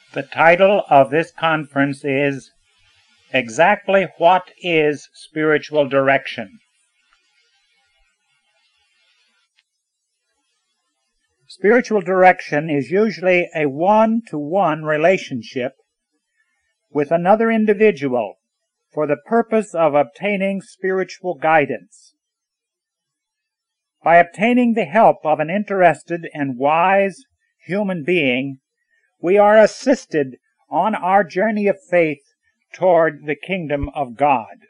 The title of this conference is Exactly What is Spiritual Direction? Spiritual direction is usually a one-to-one relationship with another individual for the purpose of obtaining spiritual guidance. By obtaining the help of an interested and wise human being, we are assisted on our journey of faith toward the kingdom of God.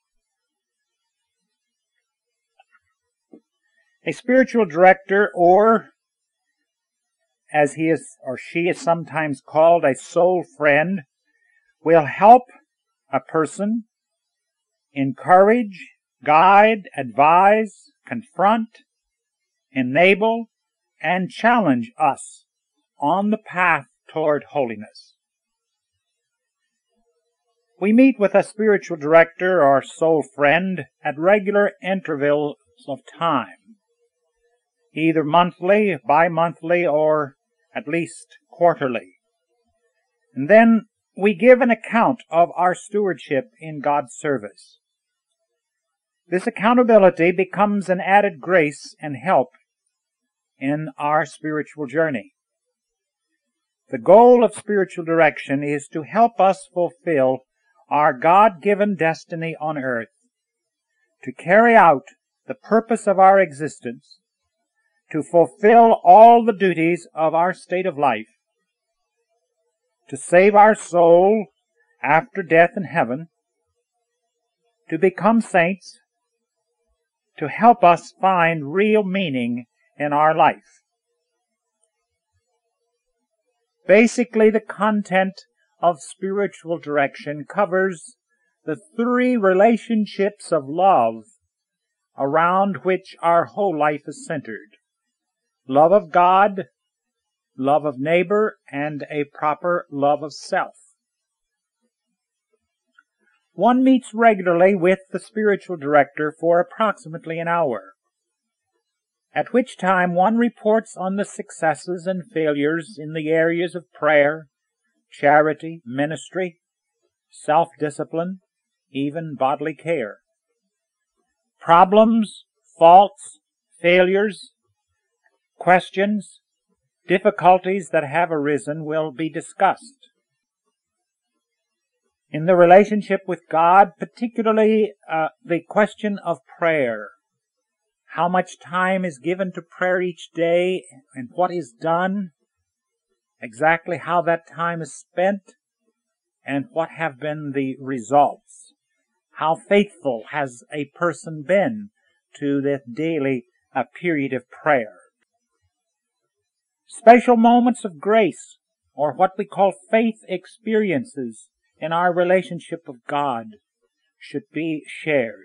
A spiritual director, or as he is or she is sometimes called, a soul friend, will help a person encourage, guide, advise, confront, enable, and challenge us on the path toward holiness. We meet with a spiritual director or soul friend at regular intervals of time, either monthly, bi-monthly, or at least quarterly. And then we give an account of our stewardship in God's service. This accountability becomes an added grace and help in our spiritual journey. The goal of spiritual direction is to help us fulfill our God-given destiny on earth, to carry out the purpose of our existence, to fulfill all the duties of our state of life, to save our soul after death in heaven, to become saints, to help us find real meaning in our life. Basically, the content of spiritual direction covers the three relationships of love around which our whole life is centered: love of God, love of neighbor, and a proper love of self. One meets regularly with the spiritual director for approximately an hour, at which time one reports on the successes and failures in the areas of prayer, charity, ministry, self-discipline, even bodily care. Problems, faults, failures, questions, difficulties that have arisen will be discussed. In the relationship with God, particularly the question of prayer, how much time is given to prayer each day and what is done, exactly how that time is spent, and what have been the results. How faithful has a person been to this daily period of prayer. Special moments of grace, or what we call faith experiences in our relationship with God, should be shared.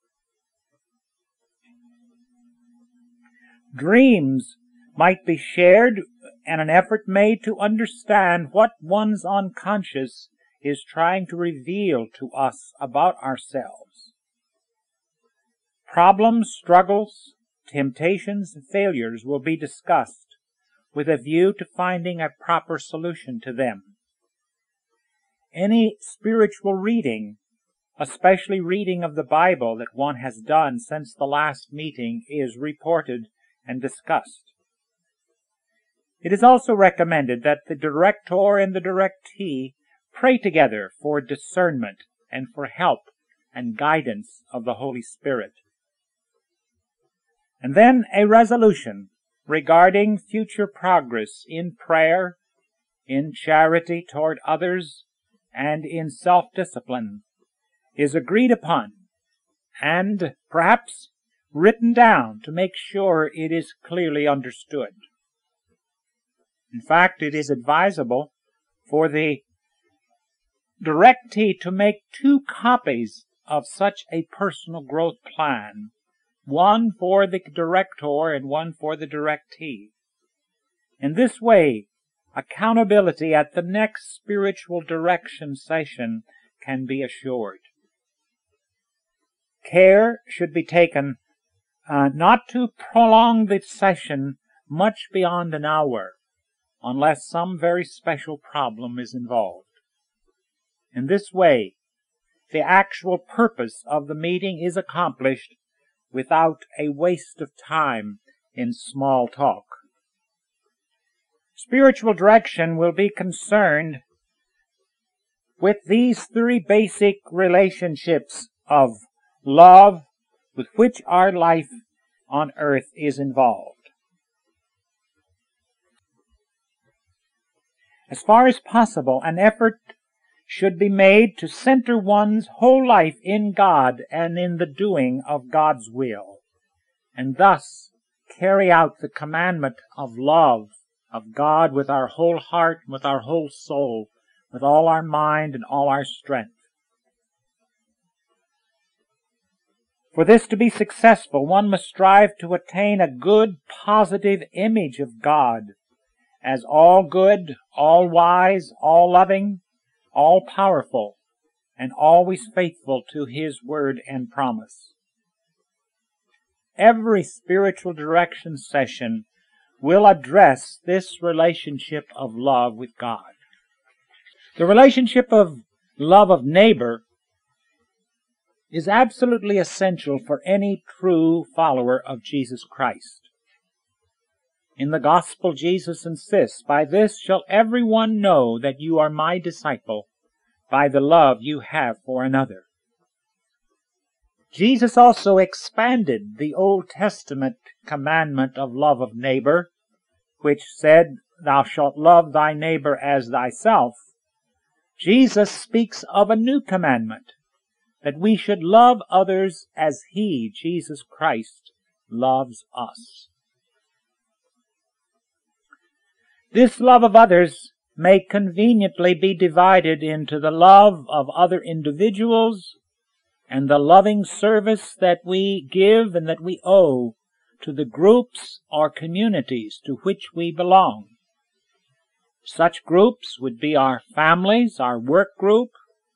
Dreams might be shared and an effort made to understand what one's unconscious is trying to reveal to us about ourselves. Problems, struggles, temptations, and failures will be discussed with a view to finding a proper solution to them. Any spiritual reading, especially reading of the Bible that one has done since the last meeting, is reported and discussed. It is also recommended that the director and the directee pray together for discernment and for help and guidance of the Holy Spirit. And then a resolution regarding future progress in prayer, in charity toward others, and in self-discipline is agreed upon and perhaps written down to make sure it is clearly understood. In fact, it is advisable for the directee to make 2 copies of such a personal growth plan, one for the director and one for the directee. In this way, accountability at the next spiritual direction session can be assured. Care should be taken not to prolong the session much beyond an hour, unless some very special problem is involved. In this way, the actual purpose of the meeting is accomplished without a waste of time in small talk. Spiritual direction will be concerned with these three basic relationships of love with which our life on earth is involved. As far as possible, an effort should be made to center one's whole life in God and in the doing of God's will, and thus carry out the commandment of love of God with our whole heart, with our whole soul, with all our mind and all our strength. For this to be successful, one must strive to attain a good, positive image of God as all good, all wise, all loving, all powerful, and always faithful to His word and promise. Every spiritual direction session will address this relationship of love with God. The relationship of love of neighbor is absolutely essential for any true follower of Jesus Christ. In the gospel, Jesus insists, "By this shall everyone know that you are my disciple, by the love you have for another." Jesus also expanded the Old Testament commandment of love of neighbor, which said, "Thou shalt love thy neighbor as thyself." Jesus speaks of a new commandment, that we should love others as He, Jesus Christ, loves us. This love of others may conveniently be divided into the love of other individuals and the loving service that we give and that we owe to the groups or communities to which we belong. Such groups would be our families, our work group,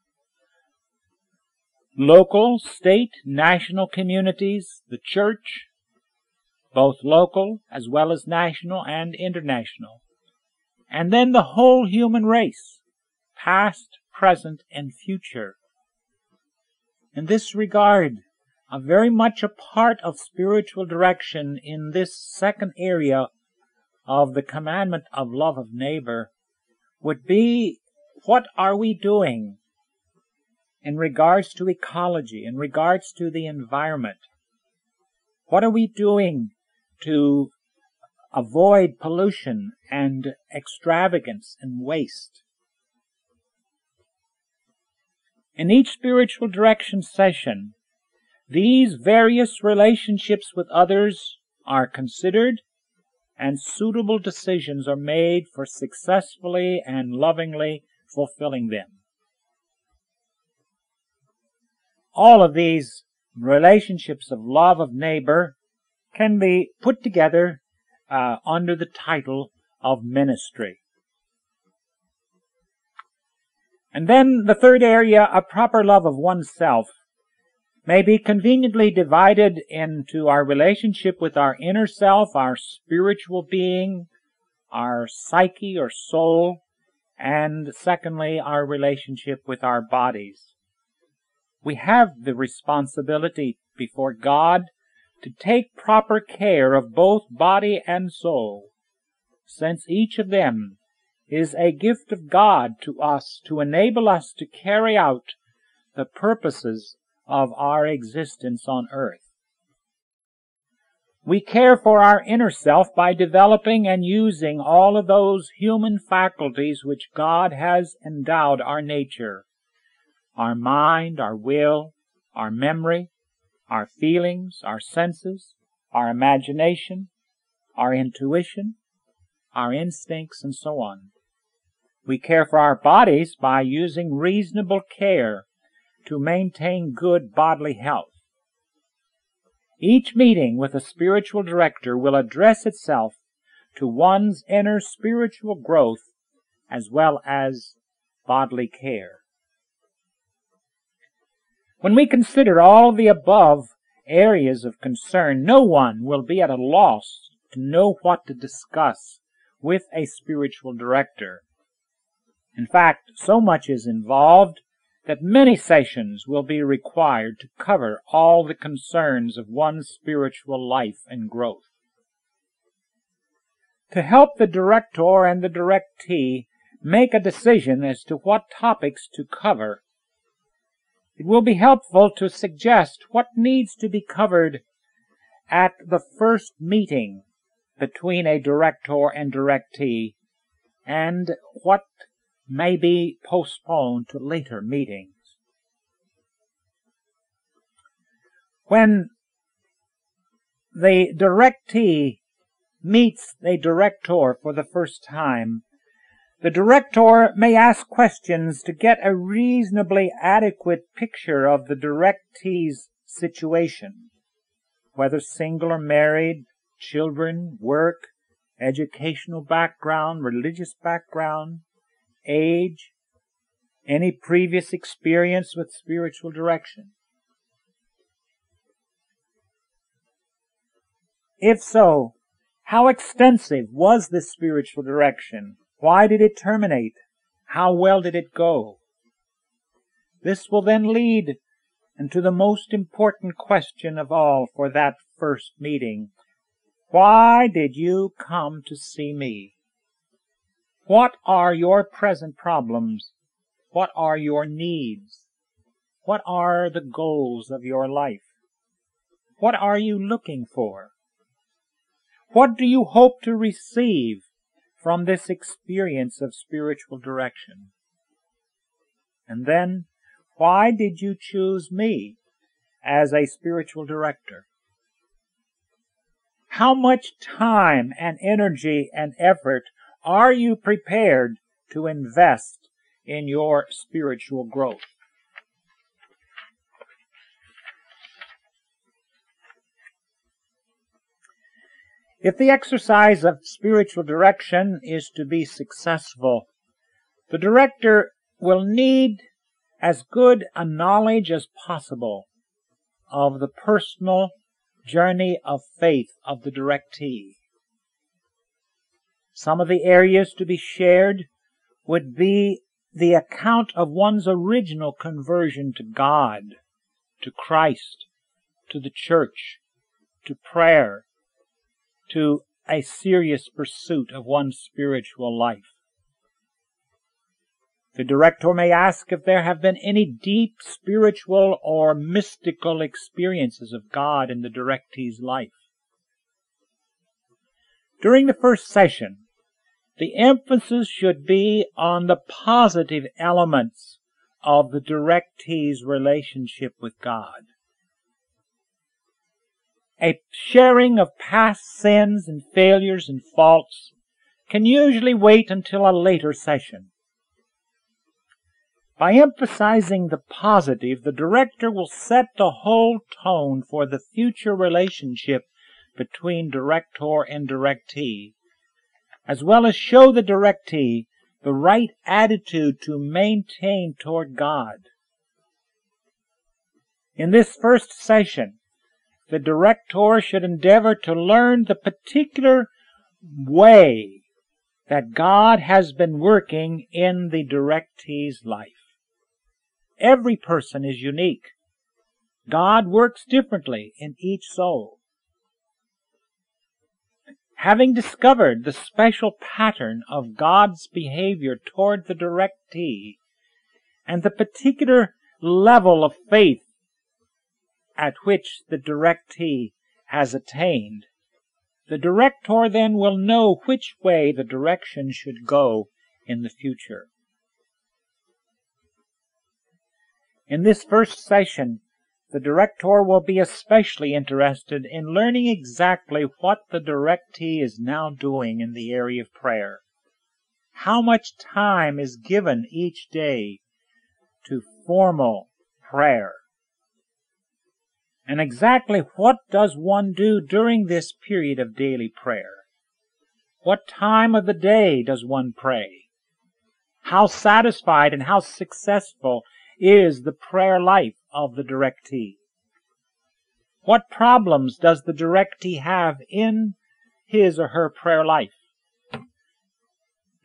local, state, national communities, the church, both local as well as national and international, and then the whole human race, past, present, and future. In this regard, a very much a part of spiritual direction in this second area of the commandment of love of neighbor would be, what are we doing in regards to ecology, in regards to the environment? What are we doing to avoid pollution and extravagance and waste? In each spiritual direction session, these various relationships with others are considered, and suitable decisions are made for successfully and lovingly fulfilling them. All of these relationships of love of neighbor can be put together under the title of ministry. And then the third area, a proper love of oneself, may be conveniently divided into our relationship with our inner self, our spiritual being, our psyche or soul, and secondly, our relationship with our bodies. We have the responsibility before God to take proper care of both body and soul, since each of them is a gift of God to us to enable us to carry out the purposes of our existence on earth. We care for our inner self by developing and using all of those human faculties which God has endowed our nature: our mind, our will, our memory, our feelings, our senses, our imagination, our intuition, our instincts, and so on. We care for our bodies by using reasonable care to maintain good bodily health. Each meeting with a spiritual director will address itself to one's inner spiritual growth as well as bodily care. When we consider all the above areas of concern, no one will be at a loss to know what to discuss with a spiritual director. In fact, so much is involved that many sessions will be required to cover all the concerns of one's spiritual life and growth. To help the director and the directee make a decision as to what topics to cover, it will be helpful to suggest what needs to be covered at the first meeting between a director and directee, and what may be postponed to later meetings. When the directee meets a director for the first time, the director may ask questions to get a reasonably adequate picture of the directee's situation, whether single or married, children, work, educational background, religious background, age, any previous experience with spiritual direction. If so, how extensive was this spiritual direction? Why did it terminate? How well did it go? This will then lead into the most important question of all for that first meeting. Why did you come to see me? What are your present problems? What are your needs? What are the goals of your life? What are you looking for? What do you hope to receive from this experience of spiritual direction? And then, why did you choose me as a spiritual director? How much time and energy and effort are you prepared to invest in your spiritual growth? If the exercise of spiritual direction is to be successful, the director will need as good a knowledge as possible of the personal journey of faith of the directee. Some of the areas to be shared would be the account of one's original conversion to God, to Christ, to the church, to prayer, to a serious pursuit of one's spiritual life. The director may ask if there have been any deep spiritual or mystical experiences of God in the directee's life. During the first session, the emphasis should be on the positive elements of the directee's relationship with God. A sharing of past sins and failures and faults can usually wait until a later session. By emphasizing the positive, the director will set the whole tone for the future relationship between director and directee, as well as show the directee the right attitude to maintain toward God. In this first session, the director should endeavor to learn the particular way that God has been working in the directee's life. Every person is unique. God works differently in each soul. Having discovered the special pattern of God's behavior toward the directee and the particular level of faith at which the directee has attained, the director then will know which way the direction should go in the future. In this first session, the director will be especially interested in learning exactly what the directee is now doing in the area of prayer. How much time is given each day to formal prayer? And exactly what does one do during this period of daily prayer? What time of the day does one pray? How satisfied and how successful is the prayer life of the directee? What problems does the directee have in his or her prayer life?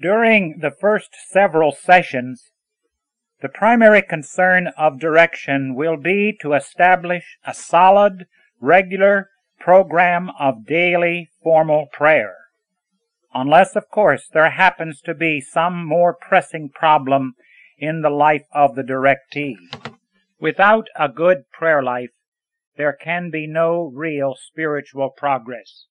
During the first several sessions, the primary concern of direction will be to establish a solid, regular program of daily formal prayer, unless, of course, there happens to be some more pressing problem in the life of the directee. Without a good prayer life, there can be no real spiritual progress.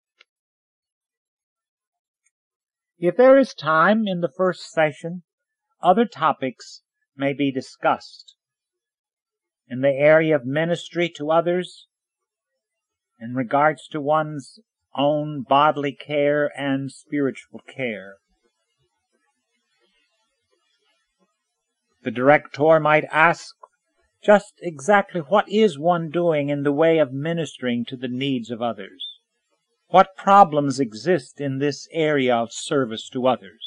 If there is time in the first session, other topics may be discussed in the area of ministry to others, in regards to one's own bodily care and spiritual care. The director might ask just exactly what is one doing in the way of ministering to the needs of others? What problems exist in this area of service to others?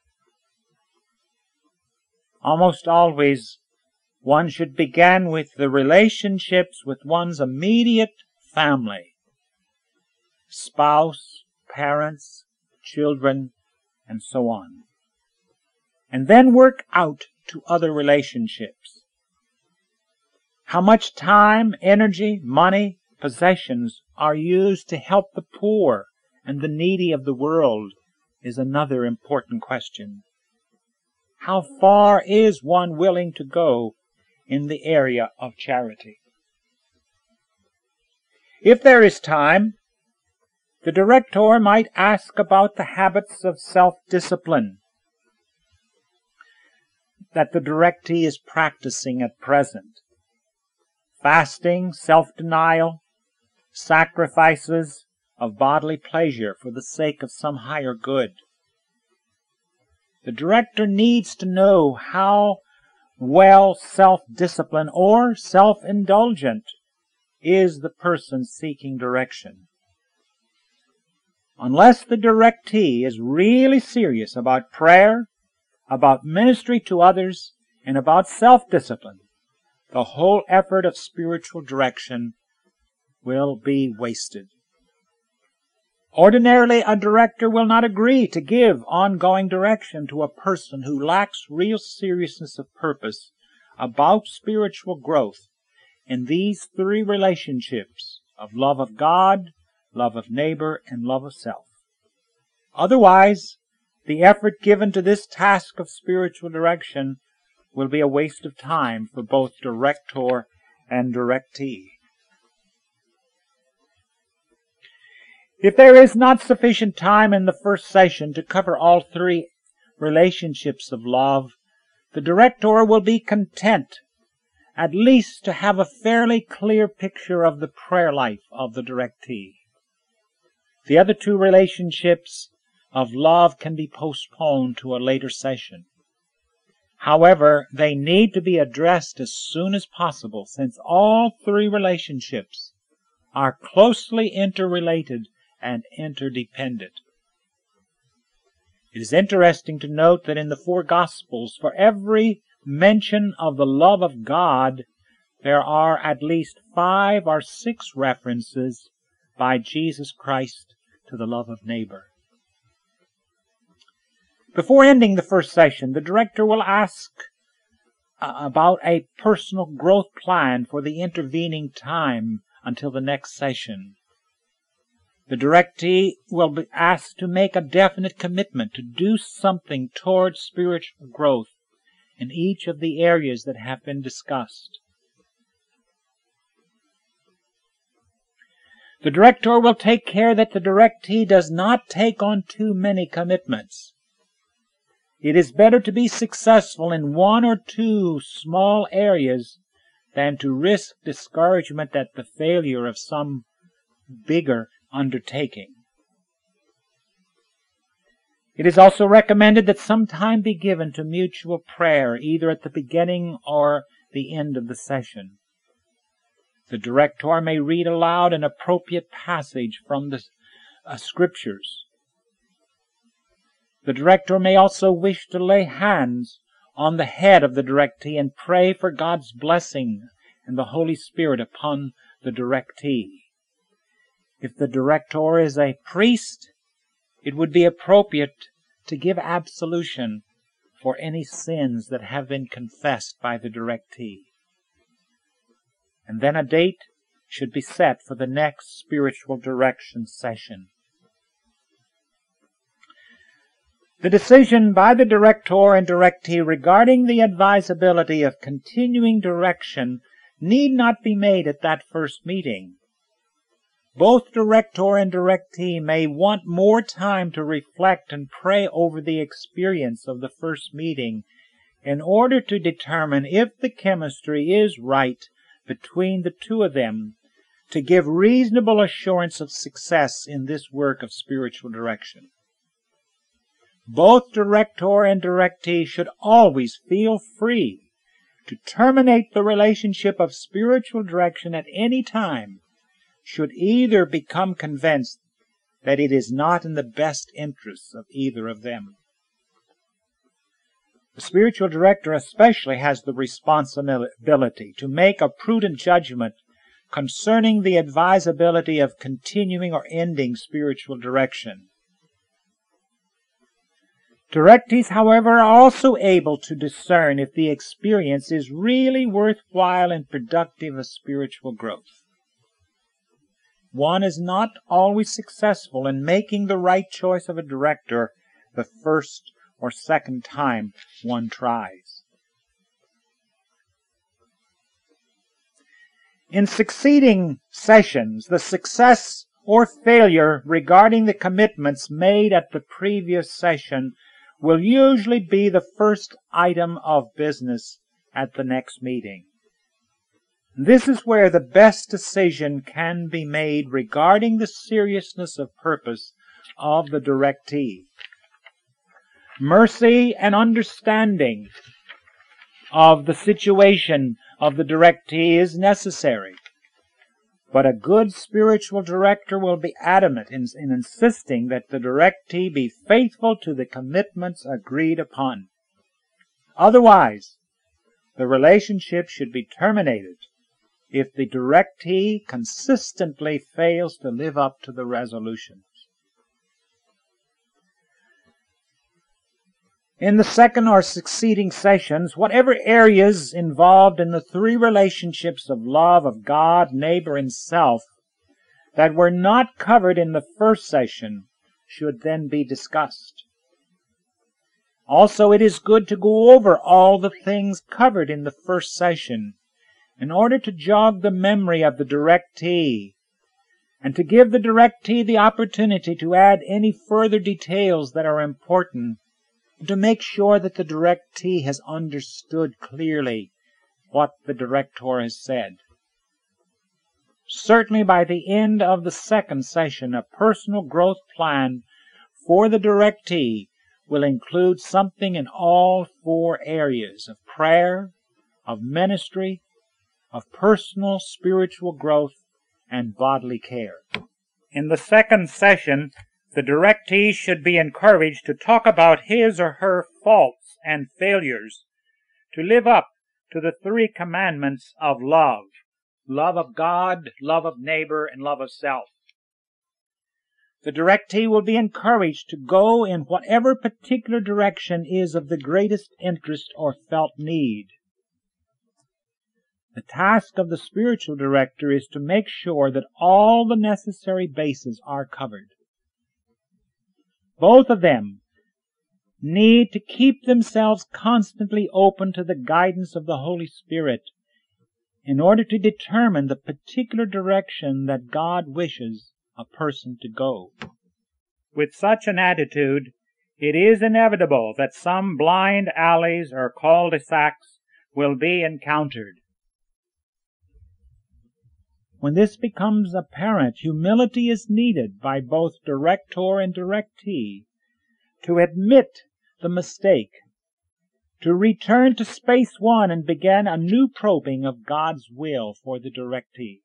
Almost always, one should begin with the relationships with one's immediate family, spouse, parents, children, and so on, and then work out to other relationships. How much time, energy, money, possessions are used to help the poor and the needy of the world is another important question. How far is one willing to go in the area of charity? If there is time, the director might ask about the habits of self-discipline that the directee is practicing at present. Fasting, self-denial, sacrifices of bodily pleasure for the sake of some higher good. The director needs to know how well self-discipline or self-indulgent is the person seeking direction. Unless the directee is really serious about prayer, about ministry to others, and about self-discipline, the whole effort of spiritual direction will be wasted. Ordinarily, a director will not agree to give ongoing direction to a person who lacks real seriousness of purpose about spiritual growth in these three relationships of love of God, love of neighbor, and love of self. Otherwise, the effort given to this task of spiritual direction will be a waste of time for both director and directee. If there is not sufficient time in the first session to cover all three relationships of love, the director will be content at least to have a fairly clear picture of the prayer life of the directee. The other two relationships of love can be postponed to a later session. However, they need to be addressed as soon as possible, since all three relationships are closely interrelated and interdependent. It is interesting to note that in the four Gospels, for every mention of the love of God, there are at least 5 or 6 references by Jesus Christ to the love of neighbor. Before ending the first session, the director will ask about a personal growth plan for the intervening time until the next session. The directee will be asked to make a definite commitment to do something towards spiritual growth in each of the areas that have been discussed. The director will take care that the directee does not take on too many commitments. It is better to be successful in 1 or 2 small areas than to risk discouragement at the failure of some bigger undertaking. It is also recommended that some time be given to mutual prayer, either at the beginning or the end of the session. The director may read aloud an appropriate passage from the Scriptures. The director may also wish to lay hands on the head of the directee and pray for God's blessing and the Holy Spirit upon the directee. If the director is a priest, it would be appropriate to give absolution for any sins that have been confessed by the directee. And then a date should be set for the next spiritual direction session. The decision by the director and directee regarding the advisability of continuing direction need not be made at that first meeting. Both director and directee may want more time to reflect and pray over the experience of the first meeting in order to determine if the chemistry is right between the two of them to give reasonable assurance of success in this work of spiritual direction. Both director and directee should always feel free to terminate the relationship of spiritual direction at any time, should either become convinced that it is not in the best interests of either of them. The spiritual director especially has the responsibility to make a prudent judgment concerning the advisability of continuing or ending spiritual direction. Directees, however, are also able to discern if the experience is really worthwhile and productive of spiritual growth. One is not always successful in making the right choice of a director the first or second time one tries. In succeeding sessions, the success or failure regarding the commitments made at the previous session will usually be the first item of business at the next meeting. This is where the best decision can be made regarding the seriousness of purpose of the directee. Mercy and understanding of the situation of the directee is necessary, but a good spiritual director will be adamant in insisting that the directee be faithful to the commitments agreed upon. Otherwise, the relationship should be terminated if the directee consistently fails to live up to the resolutions. In the second or succeeding sessions, whatever areas involved in the three relationships of love of God, neighbor, and self that were not covered in the first session should then be discussed. Also, it is good to go over all the things covered in the first session in order to jog the memory of the directee and to give the directee the opportunity to add any further details that are important, and to make sure that the directee has understood clearly what the director has said. Certainly by the end of the second session, a personal growth plan for the directee will include something in all four areas of prayer, of ministry, of personal spiritual growth, and bodily care. In the second session, the directee should be encouraged to talk about his or her faults and failures, to live up to the three commandments of love: love of God, love of neighbor, and love of self. The directee will be encouraged to go in whatever particular direction is of the greatest interest or felt need. The task of the spiritual director is to make sure that all the necessary bases are covered. Both of them need to keep themselves constantly open to the guidance of the Holy Spirit in order to determine the particular direction that God wishes a person to go. With such an attitude, it is inevitable that some blind alleys or cul-de-sacs will be encountered. When this becomes apparent, humility is needed by both director and directee to admit the mistake, to return to space one and begin a new probing of God's will for the directee.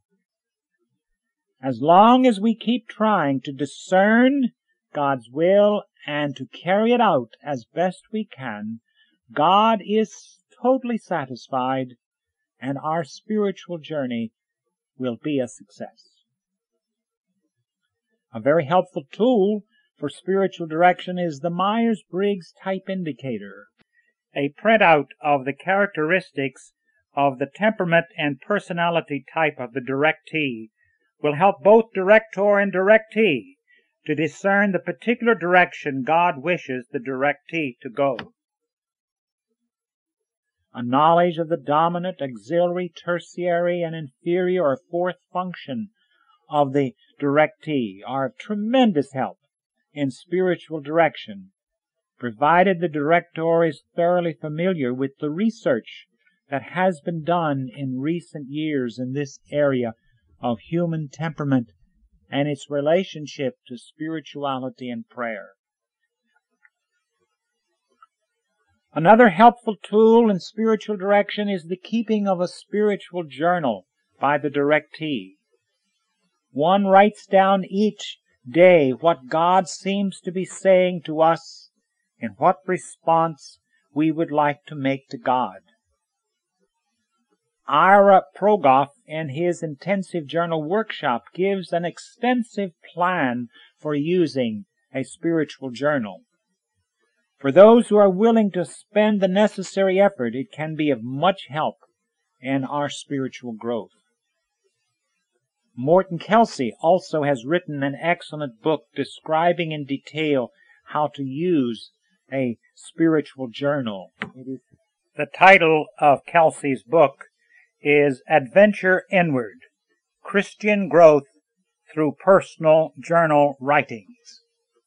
As long as we keep trying to discern God's will and to carry it out as best we can, God is totally satisfied and our spiritual journey will be a success. A very helpful tool for spiritual direction is the Myers-Briggs Type Indicator, a printout of the characteristics of the temperament and personality type of the directee will help both director and directee to discern the particular direction God wishes the directee to go. A knowledge of the dominant, auxiliary, tertiary, and inferior or fourth function of the directee are of tremendous help in spiritual direction, provided the director is thoroughly familiar with the research that has been done in recent years in this area of human temperament and its relationship to spirituality and prayer. Another helpful tool in spiritual direction is the keeping of a spiritual journal by the directee. One writes down each day what God seems to be saying to us and what response we would like to make to God. Ira Progoff, in his intensive journal workshop, gives an extensive plan for using a spiritual journal. For those who are willing to spend the necessary effort, it can be of much help in our spiritual growth. Morton Kelsey also has written an excellent book describing in detail how to use a spiritual journal. The title of Kelsey's book is Adventure Inward: Christian Growth Through Personal Journal Writings.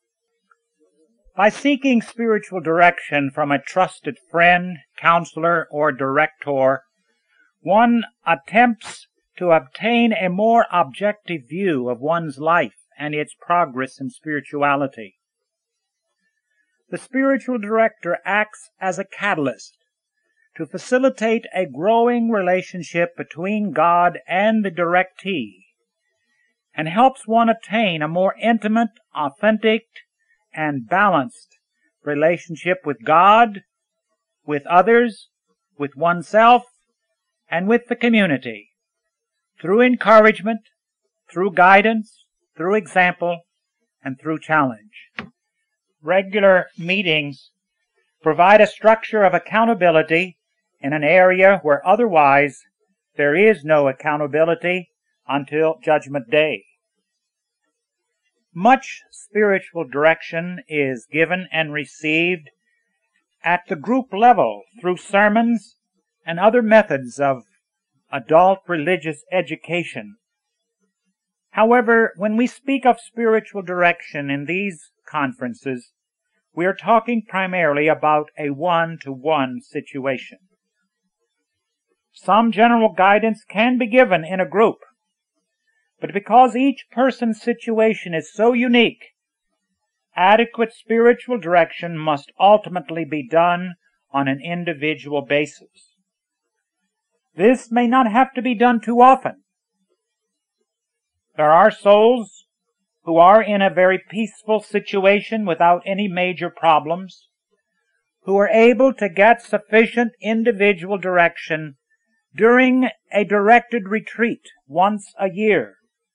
By seeking spiritual direction from a trusted friend, counselor, or director, one attempts to obtain a more objective view of one's life and its progress in spirituality. The spiritual director acts as a catalyst to facilitate a growing relationship between God and the directee, and helps one attain a more intimate, authentic, and balanced relationship with God, with others, with oneself, and with the community, through encouragement, through guidance, through example, and through challenge. Regular meetings provide a structure of accountability in an area where otherwise there is no accountability until Judgment Day. Much spiritual direction is given and received at the group level through sermons and other methods of adult religious education. However, when we speak of spiritual direction in these conferences, we are talking primarily about a one-to-one situation. Some general guidance can be given in a group, but because each person's situation is so unique, adequate spiritual direction must ultimately be done on an individual basis. This may not have to be done too often. There are souls who are in a very peaceful situation without any major problems, who are able to get sufficient individual direction during a directed retreat once a year.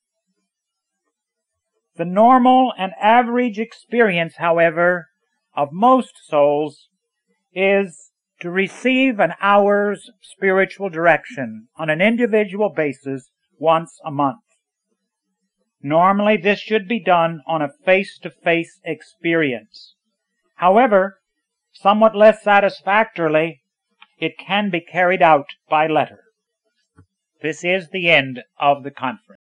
The normal and average experience, however, of most souls is to receive an hour's spiritual direction on an individual basis once a month. Normally, this should be done on a face-to-face experience. However, somewhat less satisfactorily, it can be carried out by letter. This is the end of the conference.